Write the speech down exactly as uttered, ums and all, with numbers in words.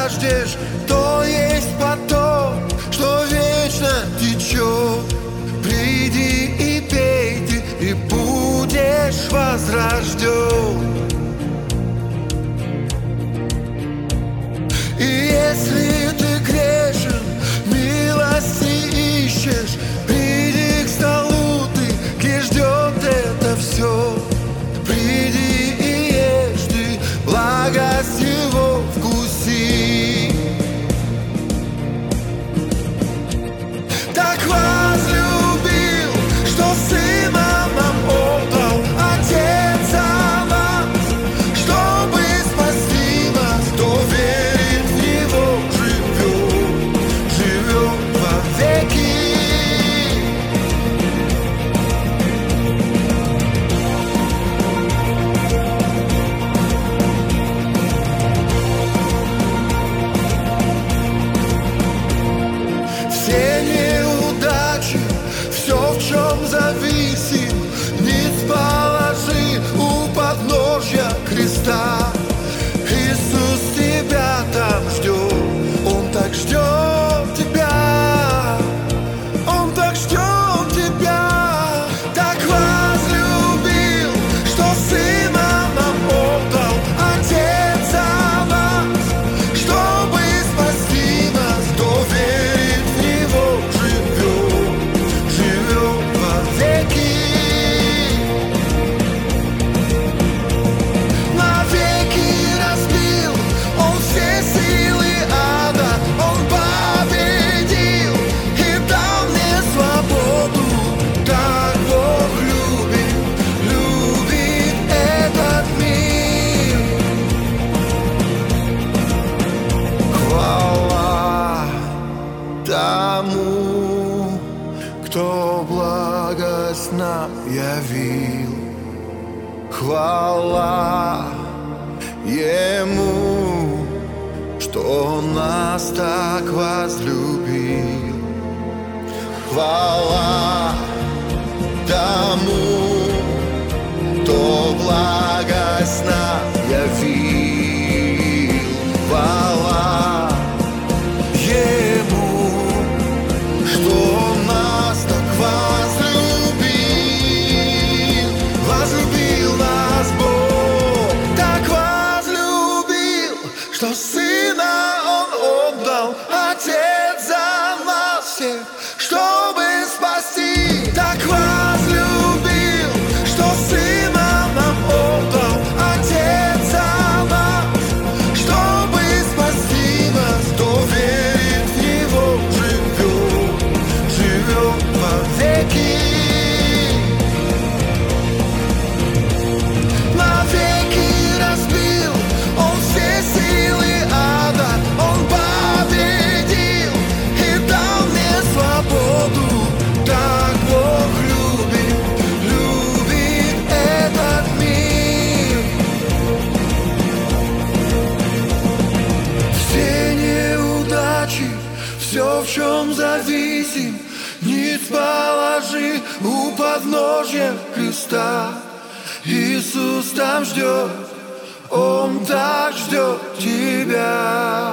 жаждешь, то есть поток, что вечно течет. Приди и пей ты, и будешь возрожден. И если ты грешен, милости ищешь, приди к столу ты, где ждет это все. Приди и ешь ты, благость его вкуси. Так возлюбил, что сына нам отдал Отец за нас, чтобы спасти нас. Кто верит в него, живет, живет вовеки. Все неудачи, все, в чем зависим, ниц положи у подножья креста. Иисус тебя там ждет, Он так ждет тебя, Он так ждет тебя. Так возлюбил, что сына нам отдал Отец за нас, чтобы спасти нас. Кто верит в него, живет, живет вовеки. Навеки разбил Он все силы ада, Он победил и дал мне свободу. Так Бог любит, любит этот мир. Хвала тому, кто благость нам явил. Хвала Ему, что нас так возлюбил. Хвала тому, кто благость нам явил. Хвала Ему, что нас так возлюбил. Возлюбил нас Бог, так возлюбил, что Сына Он отдал, Отец за нас всех, чтобы спасти. Так возлюбил, что Сына нам отдал, Отец за нас, чтобы спасти нас. Кто верит в Него, живет, живет вовеки. Навеки разбил Он все силы ада, Он победил и дал мне свободу. Так Бог любит, любит этот мир. Все неудачи, все, в чем зависим, ниц положи у подножья креста. Иисус там ждет, Он так ждет тебя.